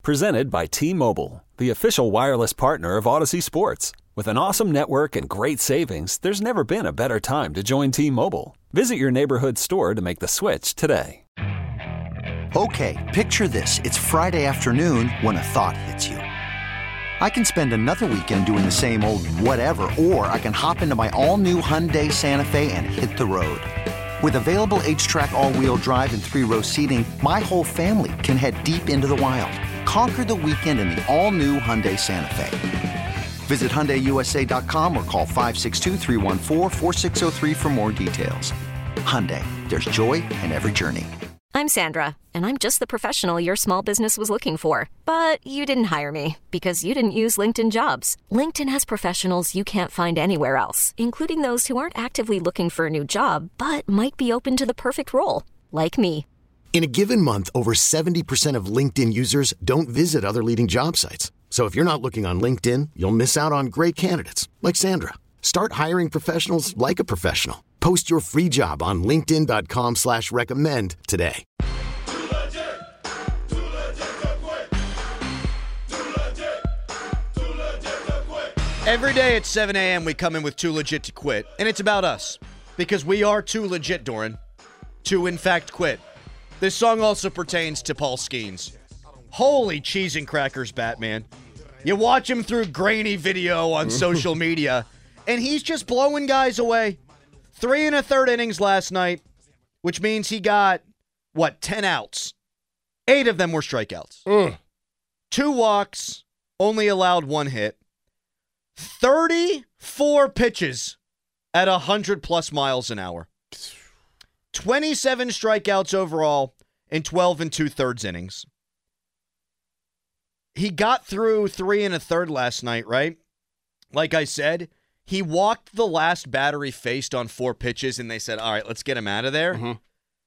Presented by T-Mobile, the official wireless partner of Odyssey Sports. With an awesome network and great savings, there's never been a better time to join T-Mobile. Visit your neighborhood store to make the switch today. Okay, picture this. It's Friday afternoon when a thought hits you. I can spend another weekend doing the same old whatever, or I can hop into my all-new Hyundai Santa Fe and hit the road. With available H-Track all-wheel drive and 3-row seating, my whole family can head deep into the wild. Conquer the weekend in the all-new Hyundai Santa Fe. Visit HyundaiUSA.com or call 562-314-4603 for more details. Hyundai, there's joy in every journey. I'm Sandra, and I'm just the professional your small business was looking for. But you didn't hire me because you didn't use LinkedIn Jobs. LinkedIn has professionals you can't find anywhere else, including those who aren't actively looking for a new job, but might be open to the perfect role, like me. In a given month, over 70% of LinkedIn users don't visit other leading job sites. So if you're not looking on LinkedIn, you'll miss out on great candidates like Sandra. Start hiring professionals like a professional. Post your free job on linkedin.com/recommend today. Every day at 7 a.m. we come in with Too Legit to Quit, and it's about us. Because we are too legit, Doran, to in fact quit. This song also pertains to Paul Skeens. Holy cheese and crackers, Batman. You watch him through grainy video on social media, and he's just blowing guys away. 3 1/3 innings last night, which means he got, 10 outs. 8 of them were strikeouts. 2 walks, only allowed 1 hit. 34 pitches at 100+ miles an hour. 27 strikeouts overall in 12 2/3 innings. He got through 3 1/3 last night, right? Like I said, he walked the last batter he faced on 4 pitches, and they said, all right, let's get him out of there. Mm-hmm.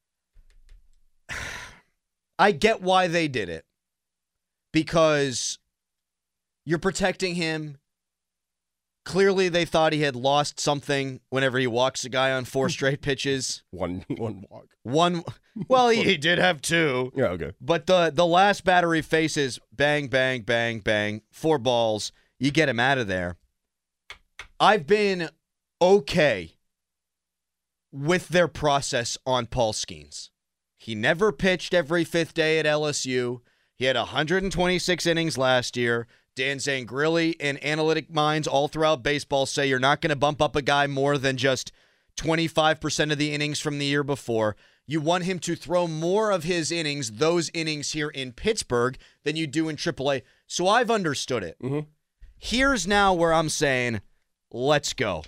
I get why they did it. Because you're protecting him. Clearly, they thought he had lost something whenever he walks a guy on 4 straight pitches. One walk. Well, he did have 2. Yeah, okay. But the last batter he faces, bang, bang, bang, bang, 4 balls. You get him out of there. I've been okay with their process on Paul Skeens. He never pitched every 5th day at LSU. He had 126 innings last year. Dan Zangrilli and analytic minds all throughout baseball say you're not going to bump up a guy more than just 25% of the innings from the year before. You want him to throw more of his innings, those innings here in Pittsburgh, than you do in AAA. So I've understood it. Mm-hmm. Here's now where I'm saying, let's go.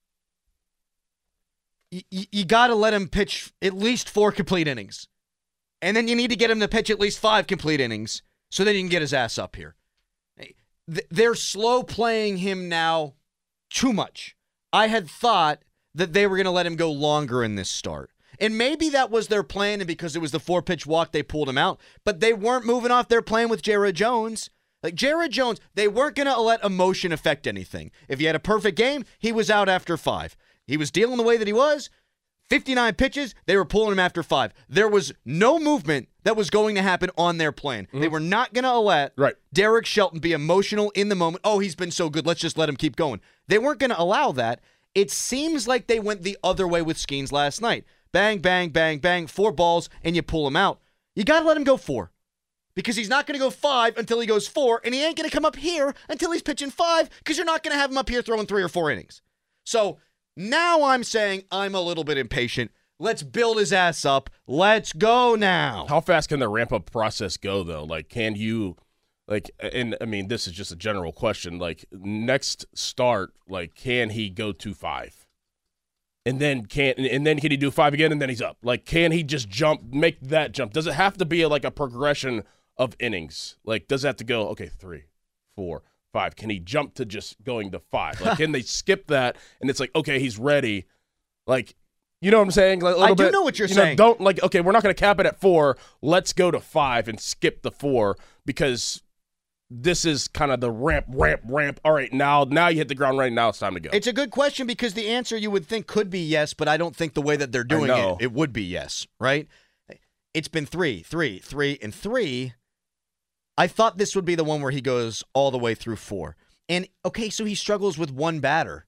You got to let him pitch at least 4 complete innings. And then you need to get him to pitch at least 5 complete innings so then you can get his ass up here. They're slow playing him now too much. I had thought that they were going to let him go longer in this start. And maybe that was their plan, and because it was the 4-pitch walk, they pulled him out. But they weren't moving off their plan with Jared Jones. Like Jared Jones, they weren't going to let emotion affect anything. If he had a perfect game, he was out after 5. He was dealing the way that he was. 59 pitches, they were pulling him after 5. There was no movement that was going to happen on their plan. Mm-hmm. They were not going to let Derek Shelton be emotional in the moment. Oh, he's been so good. Let's just let him keep going. They weren't going to allow that. It seems like they went the other way with Skeens last night. Bang, bang, bang, bang, 4 balls, and you pull him out. You got to let him go 4. Because he's not going to go 5 until he goes 4, and he ain't going to come up here until he's pitching 5 because you're not going to have him up here throwing 3 or 4 innings. So now I'm saying I'm a little bit impatient. Let's build his ass up. Let's go now. How fast can the ramp-up process go, though? Like, can you, and I mean, this is just a general question. Like, next start, can he go to 5? And then can he do 5 again, and then he's up? Like, can he just make that jump? Does it have to be a progression of innings? Like, does it have to go, 3, 4, 5? Can he jump to just going to 5? Like, can they skip that, and it's okay, he's ready? Like, you know what I'm saying? I do know what you're saying. Don't, we're not going to cap it at 4. Let's go to 5 and skip the 4 because this is kind of the ramp. All right, now you hit the ground running. Now it's time to go. It's a good question because the answer you would think could be yes, but I don't think the way that they're doing it would be yes, right? It's been 3, 3, 3, and 3. I thought this would be the one where he goes all the way through 4. And, okay, so he struggles with one batter.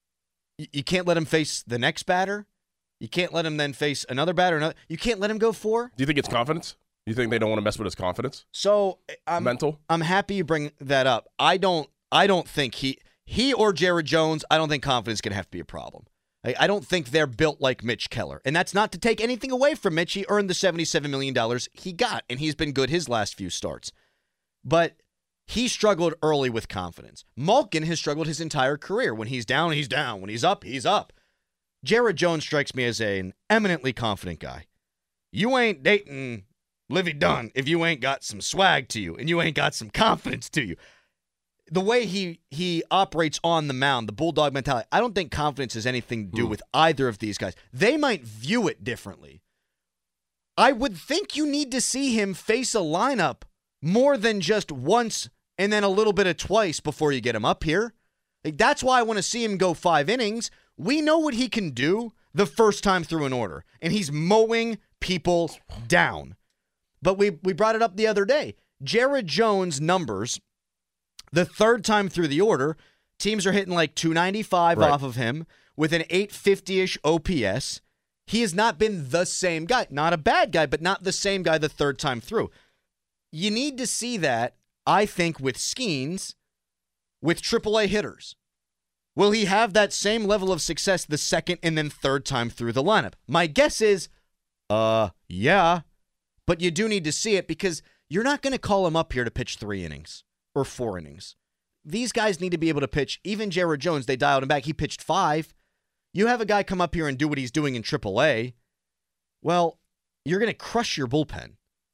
You can't let him face the next batter. You can't let him then face another batter. You can't let him go 4. Do you think it's confidence? Do you think they don't want to mess with his confidence? So mental? I'm happy you bring that up. I don't think he or Jared Jones, I don't think confidence can have to be a problem. I don't think they're built like Mitch Keller. And that's not to take anything away from Mitch. He earned the $77 million he got, and he's been good his last few starts. But he struggled early with confidence. Malkin has struggled his entire career. When he's down, he's down. When he's up, he's up. Jared Jones strikes me as an eminently confident guy. You ain't dating Livy Dunn if you ain't got some swag to you and you ain't got some confidence to you. The way he operates on the mound, the bulldog mentality, I don't think confidence has anything to do with either of these guys. They might view it differently. I would think you need to see him face a lineup more than just once and then a little bit of twice before you get him up here. That's why I want to see him go 5 innings. We know what he can do the first time through an order, and he's mowing people down. But we brought it up the other day. Jared Jones' numbers, the third time through the order, teams are hitting like 295 off of him with an 850-ish OPS. He has not been the same guy. Not a bad guy, but not the same guy the third time through. You need to see that, I think, with Skeens, with AAA hitters. Will he have that same level of success the second and then third time through the lineup? My guess is, yeah. But you do need to see it because you're not going to call him up here to pitch 3 innings or 4 innings. These guys need to be able to pitch. Even Jared Jones, they dialed him back. He pitched 5. You have a guy come up here and do what he's doing in AAA. Well, you're going to crush your bullpen.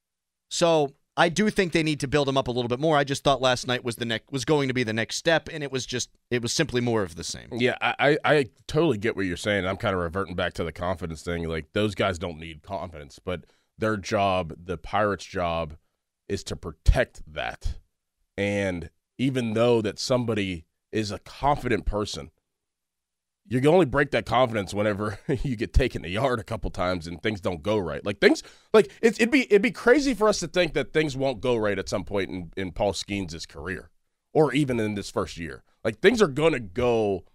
So I do think they need to build him up a little bit more. I just thought last night was going to be the next step, and it was simply more of the same. Yeah, I totally get what you're saying. I'm kind of reverting back to the confidence thing. Like, those guys don't need confidence, but their job, the Pirates' job, is to protect that. And even though that somebody is a confident person, you can only break that confidence whenever you get taken to yard a couple times and things don't go right. It'd be crazy for us to think that things won't go right at some point in Paul Skeens' career, or even in this first year. Like, things are gonna go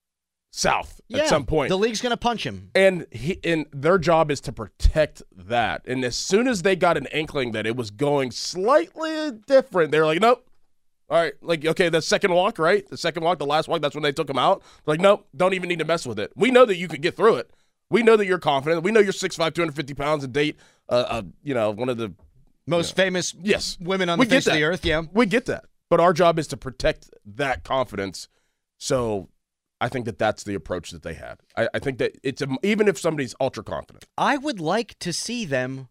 south at some point. The league's gonna punch him, and their job is to protect that. And as soon as they got an inkling that it was going slightly different, they were like, nope. All right, like, okay, the second walk, right? The second walk, the last walk, that's when they took him out. Like, nope, don't even need to mess with it. We know that you could get through it. We know that you're confident. We know you're 6'5", 250 pounds and date, one of the most famous women on the face of the earth. Yeah, we get that. But our job is to protect that confidence. So I think that that's the approach that they had. I think that even if somebody's ultra confident, I would like to see them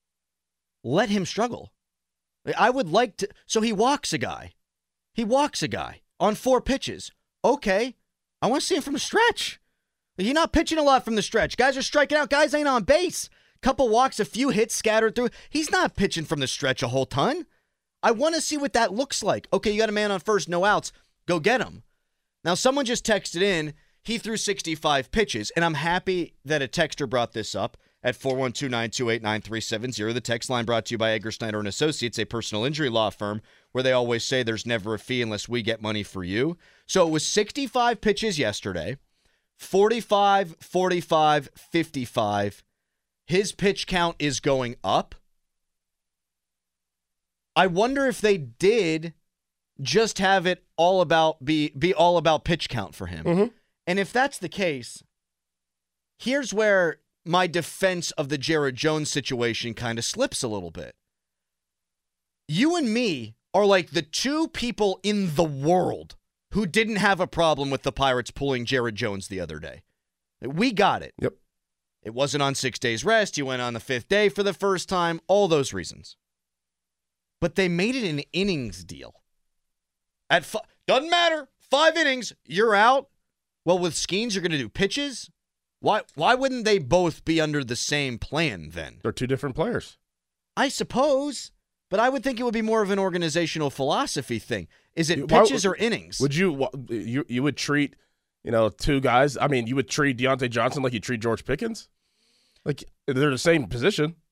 let him struggle. I would like to. So he walks a guy. He walks a guy on 4 pitches. Okay, I want to see him from the stretch. He's not pitching a lot from the stretch. Guys are striking out. Guys ain't on base. Couple walks, a few hits scattered through. He's not pitching from the stretch a whole ton. I want to see what that looks like. Okay, you got a man on first, no outs. Go get him. Now, someone just texted in. He threw 65 pitches, and I'm happy that a texter brought this up at 412-928-9370. The text line brought to you by Edgar Snyder & Associates, a personal injury law firm where they always say there's never a fee unless we get money for you. So it was 65 pitches yesterday, 45, 45, 55. His pitch count is going up. I wonder if they did just have it all about be all about pitch count for him. Mm-hmm. And if that's the case, here's where my defense of the Jared Jones situation kind of slips a little bit. You and me are like the 2 people in the world who didn't have a problem with the Pirates pulling Jared Jones the other day. We got it. Yep. It wasn't on 6 days rest. He went on the 5th day for the first time. All those reasons. But they made it an innings deal. Doesn't matter. 5 innings, you're out. Well, with Skeens, you're going to do pitches. Why wouldn't they both be under the same plan then? They're 2 different players. I suppose, but I would think it would be more of an organizational philosophy thing. Is it pitches or innings? Would you would treat, 2 guys? I mean, you would treat Deontay Johnson like you treat George Pickens? Like, they're the same position,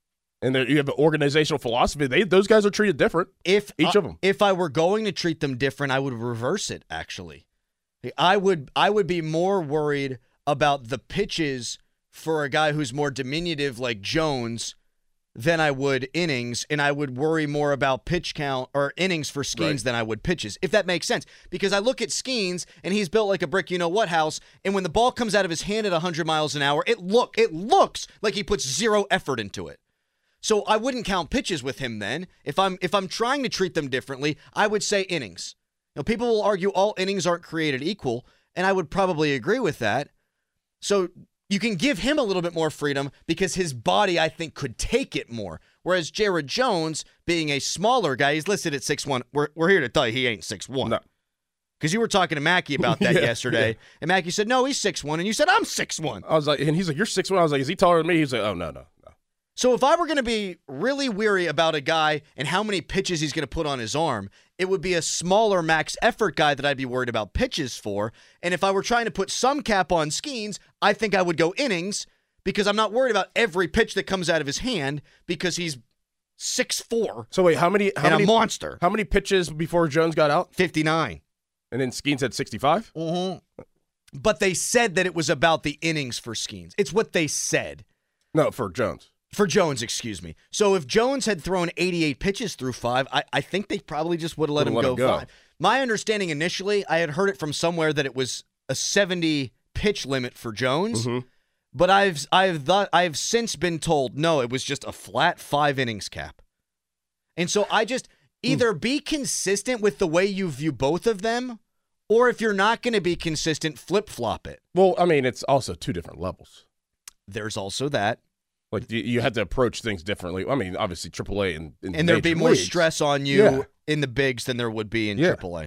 And you have an organizational philosophy. Those guys are treated different, each of them. If I were going to treat them different, I would reverse it, actually. I would be more worried about the pitches for a guy who's more diminutive like Jones than I would innings, and I would worry more about pitch count or innings for Skeens than I would pitches, if that makes sense. Because I look at Skeens, and he's built like a brick you-know-what house, and when the ball comes out of his hand at 100 miles an hour, it looks like he puts zero effort into it. So I wouldn't count pitches with him then. If I'm trying to treat them differently, I would say innings. Now, people will argue all innings aren't created equal, and I would probably agree with that. So you can give him a little bit more freedom because his body, I think, could take it more. Whereas Jared Jones, being a smaller guy, he's listed at 6'1". We're here to tell you he ain't 6'1". No. Because you were talking to Mackey about that yesterday, and Mackey said, no, he's 6'1", and you said, I'm 6'1". I was like, and he's like, you're 6'1". I was like, is he taller than me? He's like, oh, no. So if I were going to be really weary about a guy and how many pitches he's going to put on his arm, it would be a smaller max effort guy that I'd be worried about pitches for. And if I were trying to put some cap on Skeens, I think I would go innings because I'm not worried about every pitch that comes out of his hand because he's 6'4". So wait, how many a monster. How many pitches before Jones got out? 59. And then Skeens had 65? Mm-hmm. But they said that it was about the innings for Skeens. It's what they said. No, for Jones. For Jones, excuse me. So if Jones had thrown 88 pitches through 5, I think they probably just would have let him go 5. My understanding initially, I had heard it from somewhere that it was a 70 pitch limit for Jones. Mm-hmm. But I've since been told, no, it was just a flat 5 innings cap. And so I just either be consistent with the way you view both of them, or if you're not going to be consistent, flip-flop it. Well, I mean, it's also 2 different levels. There's also that. Like, you had to approach things differently. I mean, obviously, AAA and there'd be more stress on you in the bigs than there would be in AAA.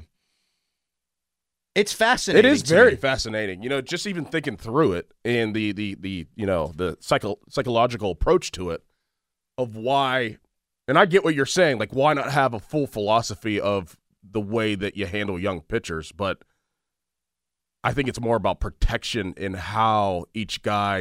It's fascinating. It is very fascinating. You know, just even thinking through it and the psychological approach to it of why. And I get what you're saying. Like, why not have a full philosophy of the way that you handle young pitchers? But I think it's more about protection in how each guy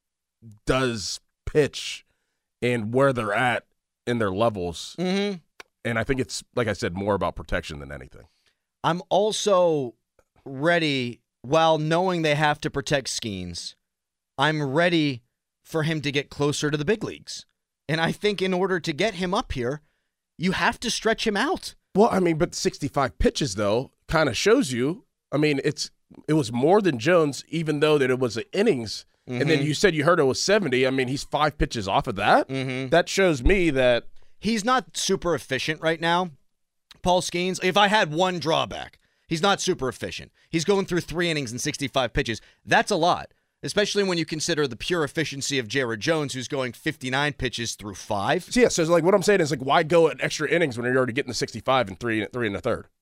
does pitch and where they're at in their levels. Mm-hmm. And I think it's, like I said, more about protection than anything. I'm also ready, while knowing they have to protect Skeens, I'm ready for him to get closer to the big leagues. And I think in order to get him up here, you have to stretch him out. Well, I mean, but 65 pitches, though, kind of shows you, I mean, it was more than Jones, even though that it was an innings. Mm-hmm. And then you said you heard it was 70. I mean, he's 5 pitches off of that. Mm-hmm. That shows me that he's not super efficient right now. Paul Skeens, if I had one drawback, he's not super efficient. He's going through 3 innings and 65 pitches. That's a lot, especially when you consider the pure efficiency of Jared Jones, who's going 59 pitches through 5. So, so like what I'm saying is, like, why go an extra innings when you're already getting the 65 and 3 and a third?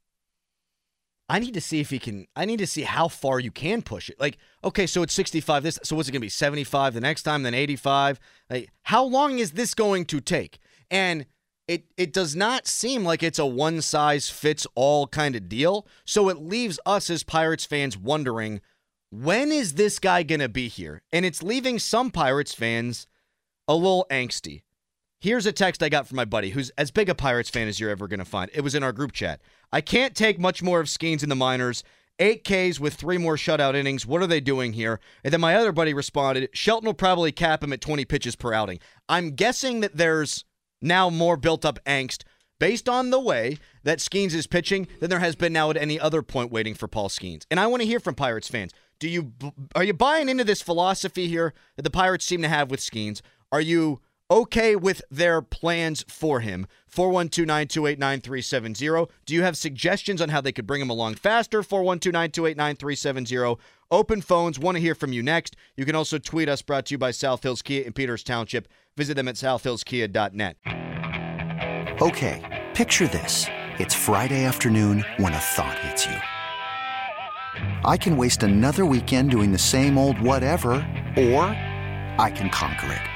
I need to see if he can. I need to see how far you can push it. Like, okay, so it's 65. So what's it going to be? 75 the next time, then 85. Like, how long is this going to take? And it does not seem like it's a one-size-fits-all kind of deal. So it leaves us as Pirates fans wondering, when is this guy going to be here? And it's leaving some Pirates fans a little angsty. Here's a text I got from my buddy, who's as big a Pirates fan as you're ever going to find. It was in our group chat. I can't take much more of Skeens in the minors. 8 Ks with 3 more shutout innings. What are they doing here? And then my other buddy responded, Shelton will probably cap him at 20 pitches per outing. I'm guessing that there's now more built-up angst based on the way that Skeens is pitching than there has been now at any other point waiting for Paul Skeens. And I want to hear from Pirates fans. Are you buying into this philosophy here that the Pirates seem to have with Skeens? Are you okay with their plans for him? 412-928-9370. Do you have suggestions on how they could bring him along faster? 412-928-9370. Open phones. Want to hear from you next. You can also tweet us, brought to you by South Hills Kia in Peters Township. Visit them at southhillskia.net. Okay, picture this. It's Friday afternoon when a thought hits you. I can waste another weekend doing the same old whatever, or I can conquer it.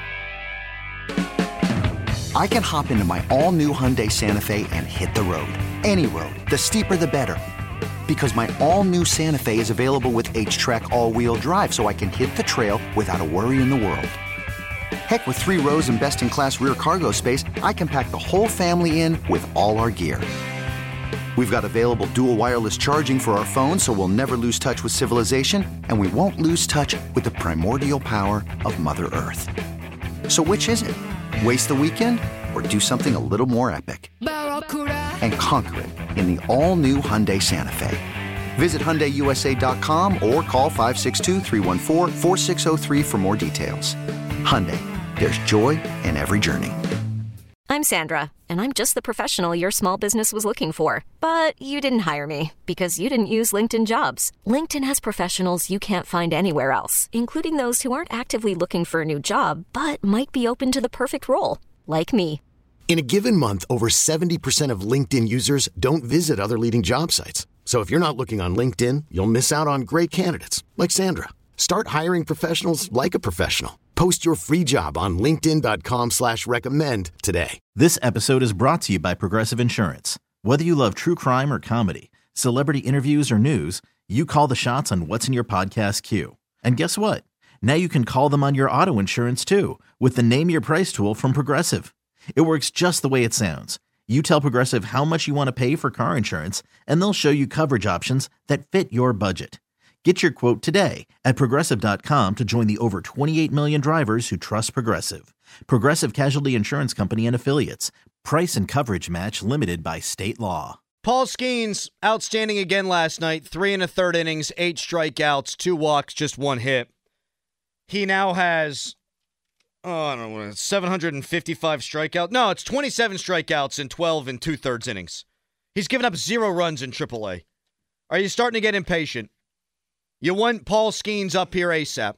I can hop into my all-new Hyundai Santa Fe and hit the road. Any road. The steeper, the better. Because my all-new Santa Fe is available with H-Track all-wheel drive, so I can hit the trail without a worry in the world. Heck, with 3 rows and best-in-class rear cargo space, I can pack the whole family in with all our gear. We've got available dual wireless charging for our phones, so we'll never lose touch with civilization, and we won't lose touch with the primordial power of Mother Earth. So which is it? Waste the weekend or do something a little more epic? And conquer it in the all-new Hyundai Santa Fe. Visit HyundaiUSA.com or call 562-314-4603 for more details. Hyundai, there's joy in every journey. I'm Sandra, and I'm just the professional your small business was looking for. But you didn't hire me because you didn't use LinkedIn Jobs. LinkedIn has professionals you can't find anywhere else, including those who aren't actively looking for a new job, but might be open to the perfect role, like me. In a given month, over 70% of LinkedIn users don't visit other leading job sites. So if you're not looking on LinkedIn, you'll miss out on great candidates like Sandra. Start hiring professionals like a professional. Post your free job on linkedin.com/recommend today. This episode is brought to you by Progressive Insurance. Whether you love true crime or comedy, celebrity interviews or news, you call the shots on what's in your podcast queue. And guess what? Now you can call them on your auto insurance too with the Name Your Price tool from Progressive. It works just the way it sounds. You tell Progressive how much you want to pay for car insurance, and they'll show you coverage options that fit your budget. Get your quote today at Progressive.com to join the over 28 million drivers who trust Progressive. Progressive Casualty Insurance Company and Affiliates. Price and coverage match limited by state law. Paul Skeens, outstanding again last night. 3 1/3 innings, 8 strikeouts, 2 walks, just 1 hit. He now has, 755 strikeouts. No, it's 27 strikeouts in 12 2/3 innings. He's given up 0 runs in AAA. Are you starting to get impatient? You want Paul Skeens up here ASAP.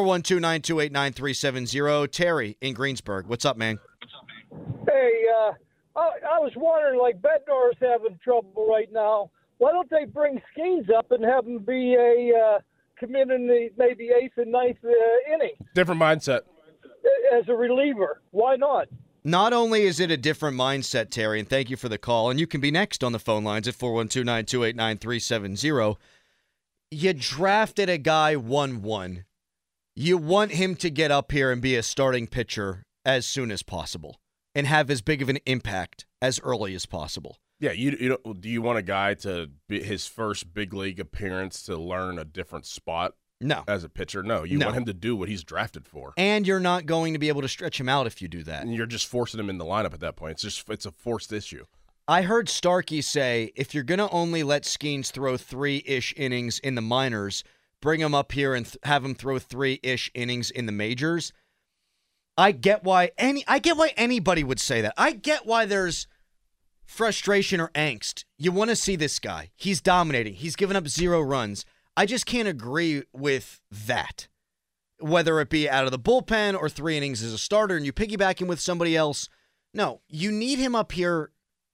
412-928-9370. Terry in Greensburg. What's up, man? Hey, I was wondering, like, Bednar's having trouble right now. Why don't they bring Skeens up and have him be come in the maybe 8th and 9th inning? Different mindset. As a reliever. Why not? Not only is it a different mindset, Terry, and thank you for the call, and you can be next on the phone lines at 412-928-9370. You drafted a guy 1-1. You want him to get up here and be a starting pitcher as soon as possible and have as big of an impact as early as possible. Yeah, do you want a guy to be his first big league appearance to learn a different spot? No. As a pitcher? No. You want him to do what he's drafted for. And you're not going to be able to stretch him out if you do that. And you're just forcing him in the lineup at that point. It's a forced issue. I heard Starkey say, if you're going to only let Skeens throw 3-ish innings in the minors, bring him up here and have him throw 3-ish innings in the majors. I get why anybody would say that. I get why there's frustration or angst. You want to see this guy. He's dominating. He's given up 0 runs. I just can't agree with that. Whether it be out of the bullpen or 3 innings as a starter and you piggyback him with somebody else. No, you need him up here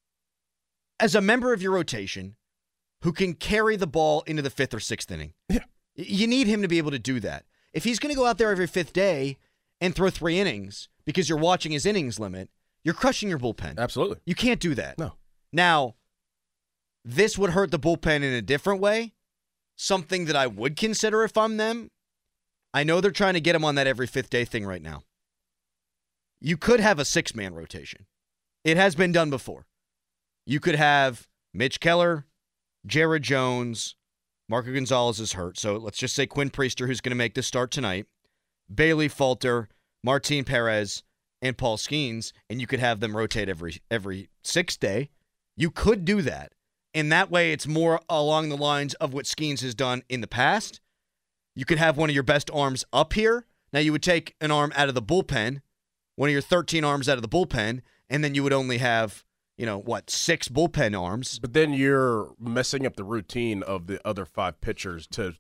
as a member of your rotation who can carry the ball into the 5th or 6th inning. Yeah. You need him to be able to do that. If he's going to go out there every 5th day and throw 3 innings because you're watching his innings limit, you're crushing your bullpen. Absolutely. You can't do that. No. Now, this would hurt the bullpen in a different way. Something that I would consider if I'm them. I know they're trying to get him on that every 5th day thing right now. You could have a 6-man rotation. It has been done before. You could have Mitch Keller, Jared Jones, Marco Gonzalez is hurt, so let's just say Quinn Priester, who's going to make the start tonight, Bailey Falter, Martin Perez, and Paul Skeens, and you could have them rotate every 6th day. You could do that. And that way it's more along the lines of what Skeens has done in the past. You could have one of your best arms up here. Now you would take an arm out of the bullpen, one of your 13 arms out of the bullpen, and then you would only have 6 bullpen arms. But then you're messing up the routine of the other 5 pitchers to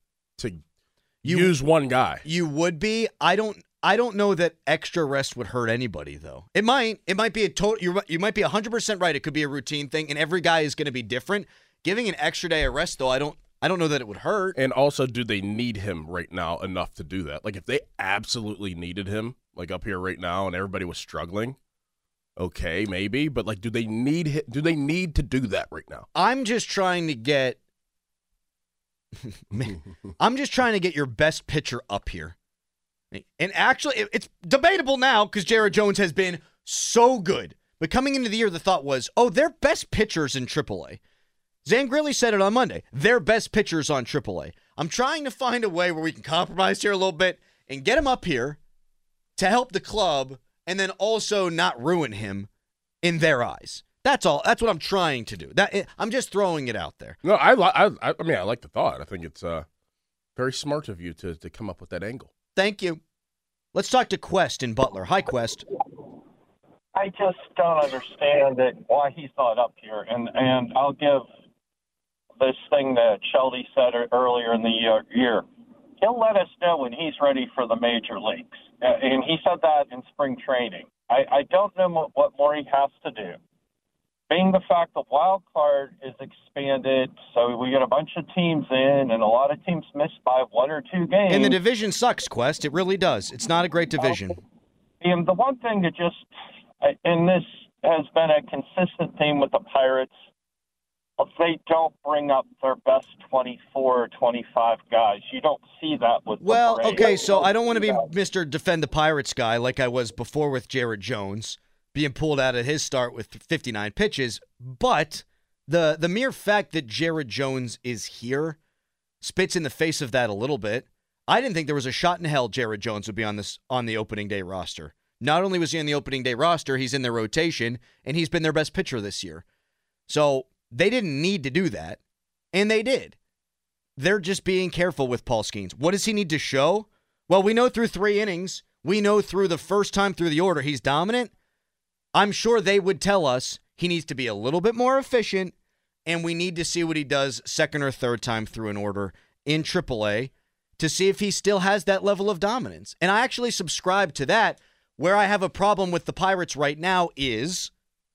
use one guy. You would be. I don't know that extra rest would hurt anybody though. It might be a total. You might be 100% right. It could be a routine thing, and every guy is going to be different. Giving an extra day of rest though, I don't know that it would hurt. And also, do they need him right now enough to do that? Like if they absolutely needed him, like up here right now, and everybody was struggling. Okay, maybe, but like, do they need to do that right now? I'm just trying to get your best pitcher up here And actually, it's debatable now because Jared Jones has been so good. But coming into the year, the thought was, oh, they're best pitchers in AAA. Zangrilli said it on Monday. They're best pitchers on AAA. I'm trying to find a way where we can compromise here a little bit and get him up here to help the club and then also not ruin him in their eyes. That's all. That's what I'm trying to do. I'm just throwing it out there. No, I mean, I like the thought. I think it's very smart of you to come up with that angle. Thank you. Let's talk to Quest in Butler. Hi, Quest. I just don't understand why he's not up here. And I'll give this thing that Shelby said earlier in the year. He'll let us know when he's ready for the major leagues. And he said that in spring training. I don't know what more he has to do. Being the fact the wild card is expanded, so we get a bunch of teams in, and a lot of teams missed by 1 or 2 games. And the division sucks, Quest. It really does. It's not a great division. And the one thing that and this has been a consistent theme with the Pirates, they don't bring up their best 24 or 25 guys. You don't see that with the Braves. Okay, so I don't want to be Mr. Defend the Pirates guy like I was before with Jared Jones, being pulled out of his start with 59 pitches, but the mere fact that Jared Jones is here spits in the face of that a little bit. I didn't think there was a shot in hell Jared Jones would be on the opening day roster. Not only was he on the opening day roster, he's in their rotation, and he's been their best pitcher this year. So they didn't need to do that, and they did. They're just being careful with Paul Skeens. What does he need to show? Well, we know through 3 innings, we know through the first time through the order he's dominant. I'm sure they would tell us he needs to be a little bit more efficient, and we need to see what he does second or third time through an order in AAA to see if he still has that level of dominance. And I actually subscribe to that. Where I have a problem with the Pirates right now is,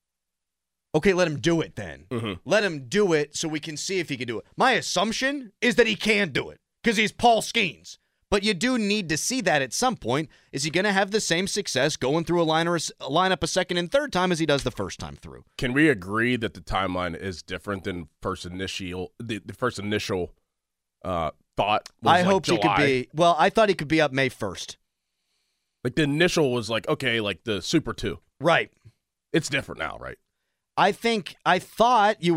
okay, let him do it then. Mm-hmm. Let him do it so we can see if he can do it. My assumption is that he can do it because he's Paul Skeens. But you do need to see that at some point. Is he going to have the same success going through a lineup a second and third time as he does the first time through? Can we agree that the timeline is different than the first initial thought? I hope he could be. Well, I thought he could be up May 1st. Like the initial was like, okay, like the Super 2. Right. It's different now, right? I thought you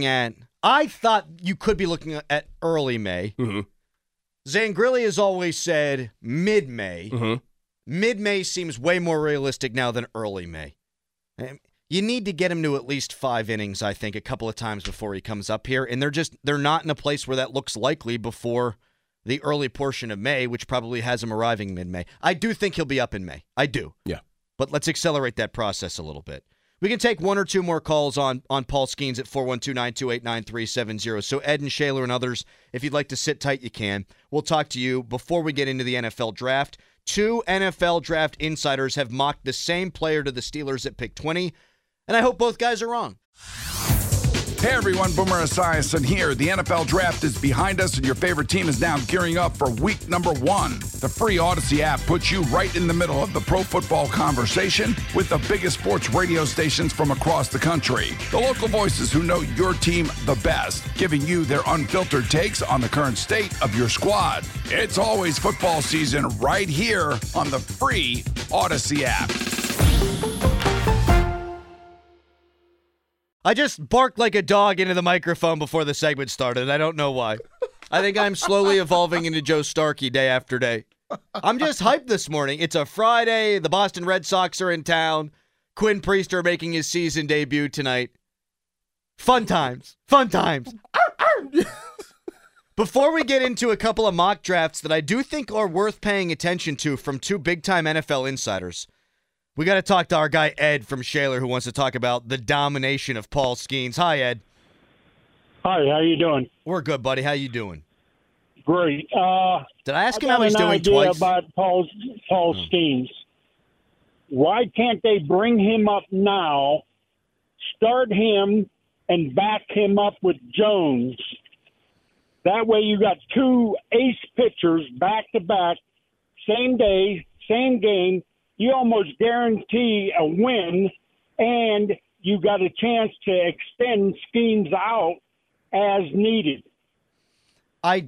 could be looking at early May. Mm-hmm. Zangrilli has always said mid-May. Mm-hmm. Mid-May seems way more realistic now than early May. You need to get him to at least 5 innings, I think, a couple of times before he comes up here. And they're not in a place where that looks likely before the early portion of May, which probably has him arriving mid-May. I do think he'll be up in May. I do. Yeah. But let's accelerate that process a little bit. We can take 1 or 2 more calls on Paul Skeens at 412-928-9370. So Ed and Shaler and others, if you'd like to sit tight, you can. We'll talk to you before we get into the NFL draft. 2 NFL draft insiders have mocked the same player to the Steelers at pick 20, and I hope both guys are wrong. Hey everyone, Boomer Esiason here. The NFL draft is behind us and your favorite team is now gearing up for week number 1. The free Odyssey app puts you right in the middle of the pro football conversation with the biggest sports radio stations from across the country. The local voices who know your team the best, giving you their unfiltered takes on the current state of your squad. It's always football season right here on the free Odyssey app. I just barked like a dog into the microphone before the segment started. I don't know why. I think I'm slowly evolving into Joe Starkey day after day. I'm just hyped this morning. It's a Friday. The Boston Red Sox are in town. Quinn Priester making his season debut tonight. Fun times. Fun times. Before we get into a couple of mock drafts that I do think are worth paying attention to from 2 big-time NFL insiders, we got to talk to our guy Ed from Shaler who wants to talk about the domination of Paul Skeens. Hi, Ed. Hi, how you doing? We're good, buddy. How you doing? Great. Did I ask him how he's doing twice? About Paul Skeens. Why can't they bring him up now, start him, and back him up with Jones? That way you got 2 ace pitchers back-to-back, same day, same game. You almost guarantee a win, and you got a chance to extend Skeens out as needed. I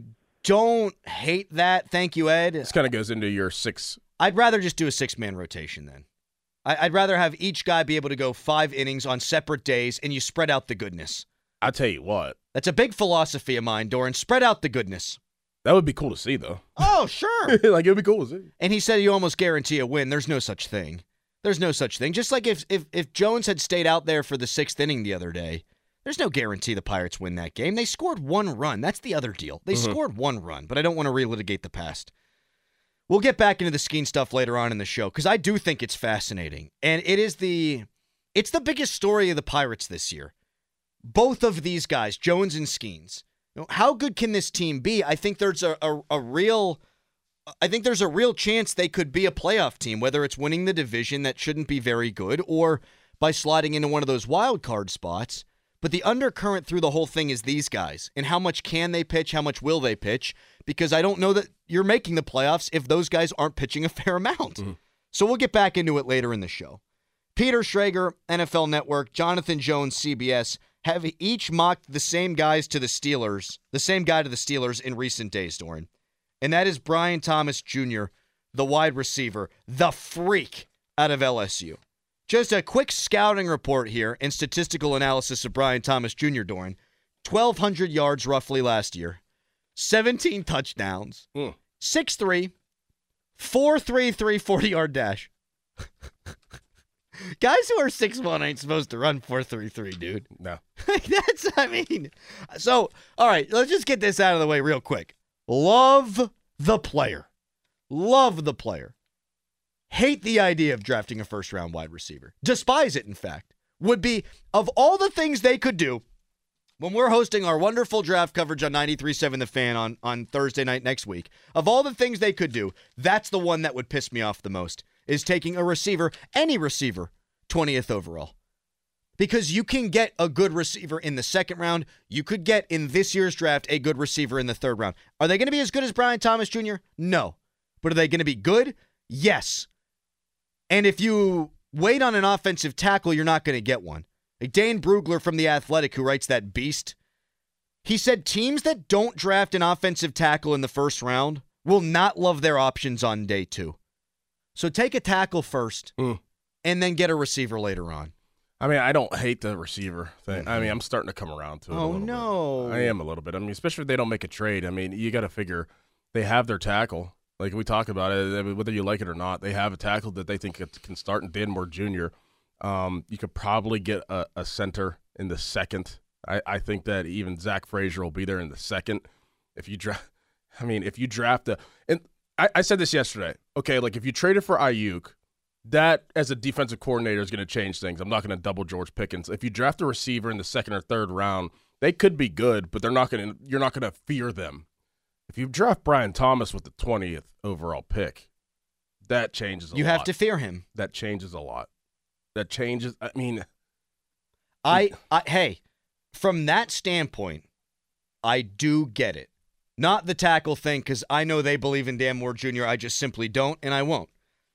don't hate that. Thank you, Ed. This kind of goes into your 6. I'd rather just do a 6-man rotation then. I'd rather have each guy be able to go 5 innings on separate days, and you spread out the goodness. I'll tell you what. That's a big philosophy of mine, Doran. Spread out the goodness. That would be cool to see, though. Oh, sure. Like, it would be cool to see. And he said you almost guarantee a win. There's no such thing. There's no such thing. Just like if Jones had stayed out there for the 6th inning the other day, there's no guarantee the Pirates win that game. They scored 1 run. That's the other deal. They scored 1 run, but I don't want to relitigate the past. We'll get back into the Skeen stuff later on in the show because I do think it's fascinating. And it's the biggest story of the Pirates this year. Both of these guys, Jones and Skeens. How good can this team be? I think there's a real chance they could be a playoff team, whether it's winning the division that shouldn't be very good or by sliding into one of those wild card spots. But the undercurrent through the whole thing is these guys. And how much can they pitch? How much will they pitch? Because I don't know that you're making the playoffs if those guys aren't pitching a fair amount. So we'll get back into it later in the show. Peter Schrager, NFL Network, Jonathan Jones, CBS, have each mocked the same guy to the Steelers in recent days, Doran. And that is Brian Thomas Jr., the wide receiver, the freak out of LSU. Just a quick scouting report here and statistical analysis of Brian Thomas Jr., Doran. 1,200 yards roughly last year, 17 touchdowns, 6'3", 4.33 40-yard dash. Guys who are 6'1" ain't supposed to run 4.33, dude. No. So, all right, let's just get this out of the way real quick. Love the player. Love the player. Hate the idea of drafting a first-round wide receiver. Despise it, in fact. Would be, of all the things they could do, when we're hosting our wonderful draft coverage on 93.7 The Fan on Thursday night next week, of all the things they could do, that's the one that would piss me off the most, is taking a receiver, any receiver, 20th overall. Because you can get a good receiver in the 2nd round. You could get, in this year's draft, a good receiver in the 3rd round. Are they going to be as good as Brian Thomas Jr.? No. But are they going to be good? Yes. And if you wait on an offensive tackle, you're not going to get one. Like Dane Brugler from The Athletic, who writes that beast, he said teams that don't draft an offensive tackle in the 1st round will not love their options on day 2. So take a tackle first and then get a receiver later on. I mean, I don't hate the receiver thing. I mean, I'm starting to come around to it. Oh, no. I am a little bit. I mean, especially if they don't make a trade. I mean, you got to figure they have their tackle. Like we talk about it, I mean, whether you like it or not, they have a tackle that they think can start in Dan Moore Jr. You could probably get a center in the 2nd. I think that even Zach Frazier will be there in the 2nd. If you draft and I said this yesterday. Okay, like if you traded for Ayuk, that as a defensive coordinator is going to change things. I'm not going to double George Pickens. If you draft a receiver in the 2nd or 3rd round, they could be good, but you're not going to fear them. If you draft Brian Thomas with the 20th overall pick, that changes a lot. You have to fear him. That changes a lot. That changes. I mean, hey, from that standpoint, I do get it. Not the tackle thing, because I know they believe in Dan Moore Jr. I just simply don't, and I won't.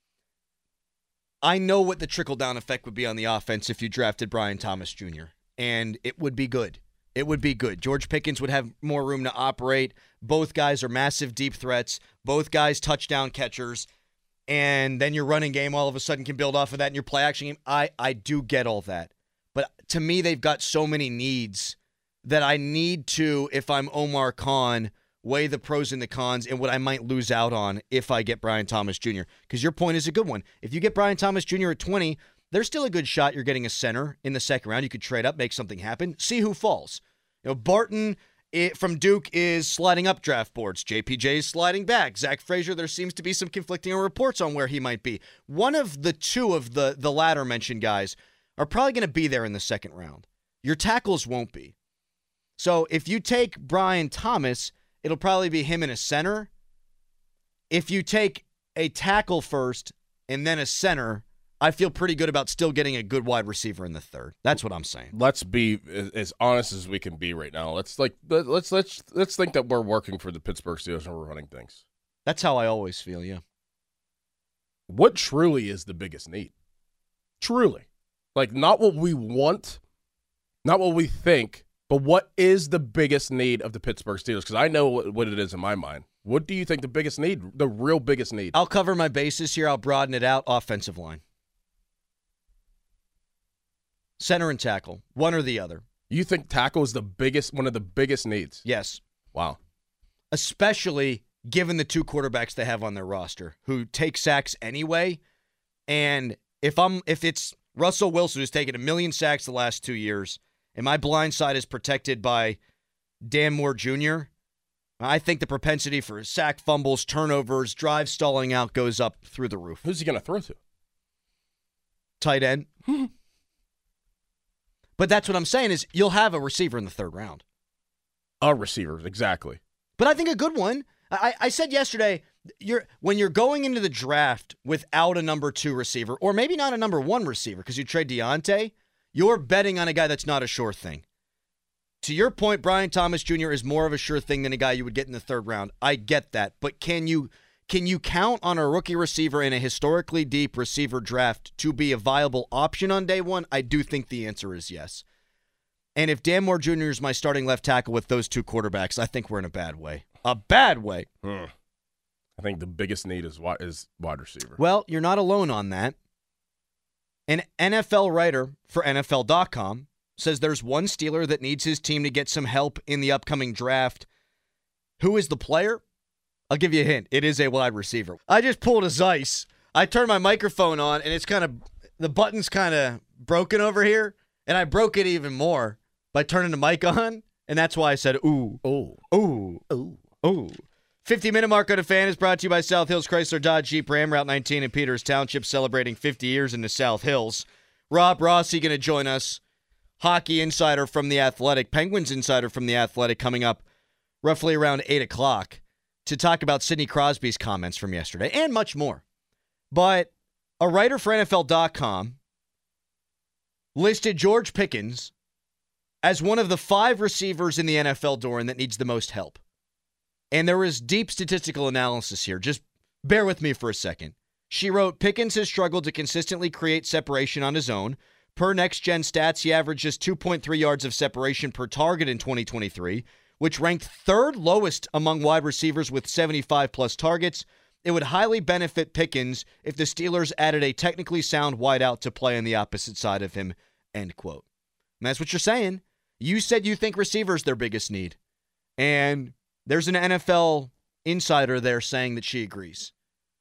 I know what the trickle-down effect would be on the offense if you drafted Brian Thomas Jr., and it would be good. It would be good. George Pickens would have more room to operate. Both guys are massive deep threats. Both guys touchdown catchers. And then your running game all of a sudden can build off of that in your play action game. I do get all that. But to me, they've got so many needs that I need to, if I'm Omar Khan, weigh the pros and the cons and what I might lose out on if I get Brian Thomas Jr. Because your point is a good one. If you get Brian Thomas Jr. at 20, there's still a good shot you're getting a center in the 2nd round. You could trade up, make something happen, see who falls. Barton from Duke is sliding up draft boards. JPJ is sliding back. Zach Frazier, there seems to be some conflicting reports on where he might be. One of the 2 of the latter mentioned guys are probably going to be there in the 2nd round. Your tackles won't be. So if you take Brian Thomas, it'll probably be him in a center. If you take a tackle first and then a center, I feel pretty good about still getting a good wide receiver in the 3rd. That's what I'm saying. Let's be as honest as we can be right now. Let's think that we're working for the Pittsburgh Steelers and we're running things. That's how I always feel, yeah. What truly is the biggest need? Truly. Like, not what we want, not what we think, But what is the biggest need of the Pittsburgh Steelers? Because I know what it is in my mind. What do you think the biggest need, the real biggest need? I'll cover my bases here. I'll broaden it out. Offensive line. Center and tackle. One or the other. You think tackle is one of the biggest needs? Yes. Wow. Especially given the two quarterbacks they have on their roster who take sacks anyway. And if it's Russell Wilson, who's taken 1 million sacks the last 2 years, and my blind side is protected by Dan Moore Jr., I think the propensity for sack fumbles, turnovers, drive stalling out goes up through the roof. Who's he going to throw to? Tight end. But that's what I'm saying is you'll have a receiver in the third round. A receiver, exactly. But I think a good one. I said yesterday, when you're going into the draft without a number 2 receiver, or maybe not a number 1 receiver because you trade Deontay, you're betting on a guy that's not a sure thing. To your point, Brian Thomas Jr. is more of a sure thing than a guy you would get in the third round. I get that. But can you count on a rookie receiver in a historically deep receiver draft to be a viable option on day one? I do think the answer is yes. And if Dan Moore Jr. is my starting left tackle with those two quarterbacks, I think we're in a bad way. A bad way. I think the biggest need is wide receiver. Well, you're not alone on that. An NFL writer for NFL.com says there's one Steeler that needs his team to get some help in the upcoming draft. Who is the player? I'll give you a hint. It is a wide receiver. I just pulled a Zeiss. I turned my microphone on, and the button's kind of broken over here, and I broke it even more by turning the mic on, and that's why I said, ooh. Oh. Ooh. Ooh. Ooh. 50-minute mark on a fan is brought to you by South Hills Chrysler Dodge Jeep Ram, Route 19 in Peters Township, celebrating 50 years in the South Hills. Rob Rossi going to join us, hockey insider from The Athletic, Penguins insider from The Athletic, coming up roughly around 8 o'clock to talk about Sidney Crosby's comments from yesterday and much more. But a writer for NFL.com listed George Pickens as one of the 5 receivers in the NFL, Doran, that needs the most help. And there is deep statistical analysis here. Just bear with me for a second. She wrote, Pickens has struggled to consistently create separation on his own. Per Next Gen Stats, he averaged just 2.3 yards of separation per target in 2023, which ranked 3rd lowest among wide receivers with 75-plus targets. It would highly benefit Pickens if the Steelers added a technically sound wideout to play on the opposite side of him, end quote. And that's what you're saying. You said you think receiver's their biggest need. And there's an NFL insider there saying that she agrees.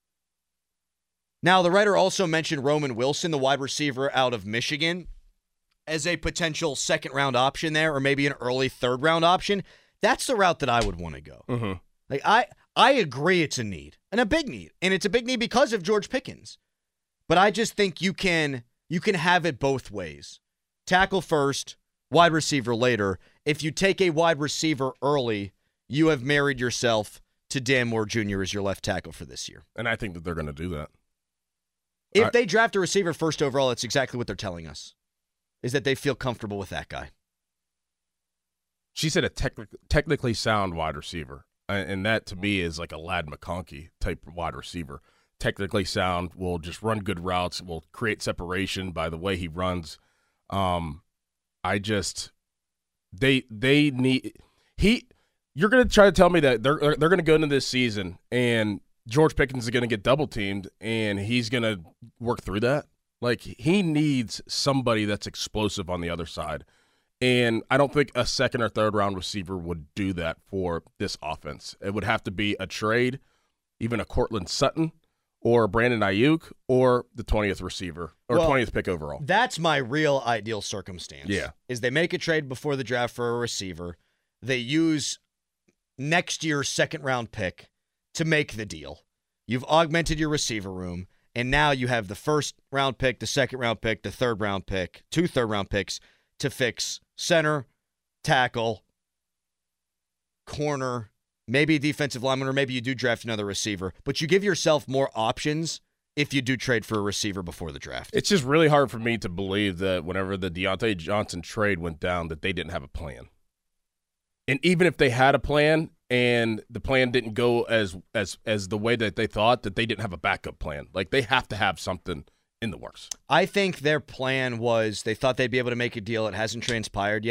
Now, the writer also mentioned Roman Wilson, the wide receiver out of Michigan, as a potential second-round option there, or maybe an early third-round option. That's the route that I would want to go. Mm-hmm. Like I agree it's a need, and a big need, and it's a big need because of George Pickens. But I just think you can have it both ways. Tackle first, wide receiver later. If you take a wide receiver early, you have married yourself to Dan Moore Jr. as your left tackle for this year. And I think that they're going to do that. If they draft a receiver first overall, that's exactly what they're telling us, is that they feel comfortable with that guy. She said a technically sound wide receiver, and that to me is like a Ladd McConkey type wide receiver. Technically sound, will just run good routes, will create separation by the way he runs. You're going to try to tell me that they're going to go into this season and George Pickens is going to get double teamed and he's going to work through that? Like, he needs somebody that's explosive on the other side. And I don't think a second or third round receiver would do that for this offense. It would have to be a trade, even a Cortland Sutton or Brandon Ayuk or the 20th receiver or 20th pick overall. That's my real ideal circumstance. Yeah. Is they make a trade before the draft for a receiver. They use next year's second round pick to make the deal. You've augmented your receiver room, and now you have the first round pick, the second round pick, the third round pick, 2 third-round picks to fix center, tackle, corner, maybe a defensive lineman, or maybe you do draft another receiver. But you give yourself more options if you do trade for a receiver before the draft. It's just really hard for me to believe that whenever the Deontay Johnson trade went down that they didn't have a plan. And even if they had a plan and the plan didn't go as the way that they thought, that they didn't have a backup plan. Like, they have to have something in the works. I think their plan was they thought they'd be able to make a deal. It hasn't transpired yet.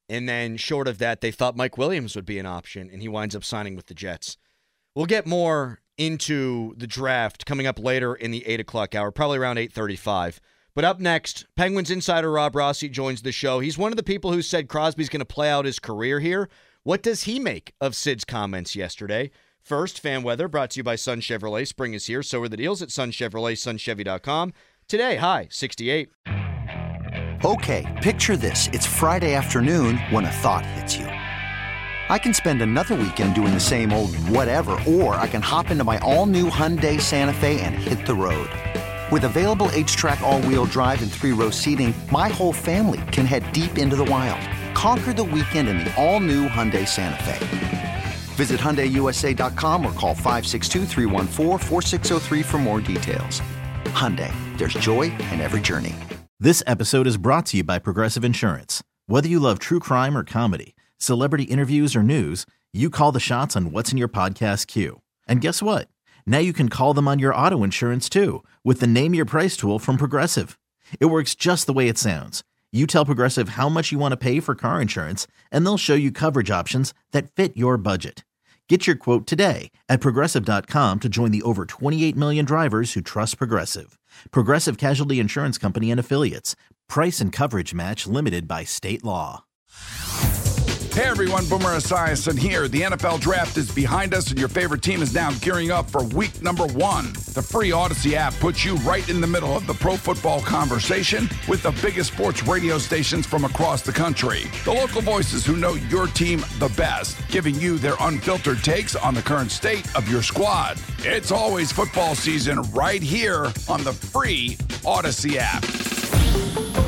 And then short of that, they thought Mike Williams would be an option, and he winds up signing with the Jets. We'll get more into the draft coming up later in the 8 o'clock hour, probably around 8:35. But up next, Penguins insider Rob Rossi joins the show. He's one of the people who said Crosby's going to play out his career here. What does he make of Sid's comments yesterday? First, fan weather brought to you by Sun Chevrolet. Spring is here. So are the deals at Sun Chevrolet, sunchevy.com. Today, high 68. Okay, picture this. It's Friday afternoon when a thought hits you. I can spend another weekend doing the same old whatever, or I can hop into my all-new Hyundai Santa Fe and hit the road. With available H-Track all-wheel drive and 3-row seating, my whole family can head deep into the wild. Conquer the weekend in the all-new Hyundai Santa Fe. Visit HyundaiUSA.com or call 562-314-4603 for more details. Hyundai, there's joy in every journey. This episode is brought to you by Progressive Insurance. Whether you love true crime or comedy, celebrity interviews or news, you call the shots on what's in your podcast queue. And guess what? Now you can call them on your auto insurance too with the Name Your Price tool from Progressive. It works just the way it sounds. You tell Progressive how much you want to pay for car insurance, and they'll show you coverage options that fit your budget. Get your quote today at Progressive.com to join the over 28 million drivers who trust Progressive. Progressive Casualty Insurance Company and Affiliates. Price and coverage match limited by state law. Hey everyone, Boomer Esiason here. The NFL Draft is behind us and your favorite team is now gearing up for week number 1. The free Odyssey app puts you right in the middle of the pro football conversation with the biggest sports radio stations from across the country. The local voices who know your team the best, giving you their unfiltered takes on the current state of your squad. It's always football season right here on the free Odyssey app.